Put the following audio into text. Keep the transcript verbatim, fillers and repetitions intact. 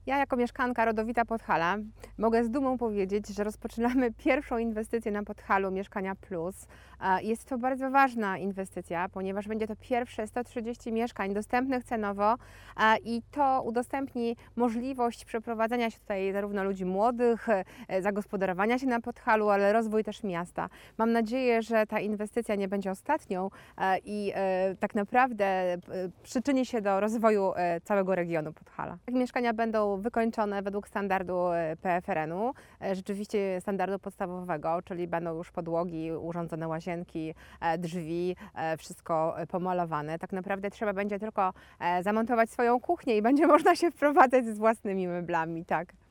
Ja jako mieszkanka rodowita Podhala mogę z dumą powiedzieć, że rozpoczynamy pierwszą inwestycję na Podhalu Mieszkania Plus. E, Jest to bardzo ważna inwestycja, ponieważ będzie to pierwsze sto trzydzieści mieszkań dostępnych cenowo e, i to udostępni możliwość przeprowadzenia się tutaj zarówno ludzi młodych, e, zagospodarowania się na Podhalu, ale rozwój też miasta. Mam nadzieję, że ta inwestycja nie będzie ostatnią e, i e, tak naprawdę e, przyczyni się do rozwoju e, całego regionu Podhala. Mieszkania będą wykończone według standardu e, P F R N-u, e, rzeczywiście standardu podstawowego, czyli będą już podłogi, urządzone łazienki, e, drzwi, e, wszystko e, pomalowane. Tak naprawdę trzeba będzie tylko e, zamontować swoją kuchnię i będzie można się wprowadzać z własnymi meblami, tak.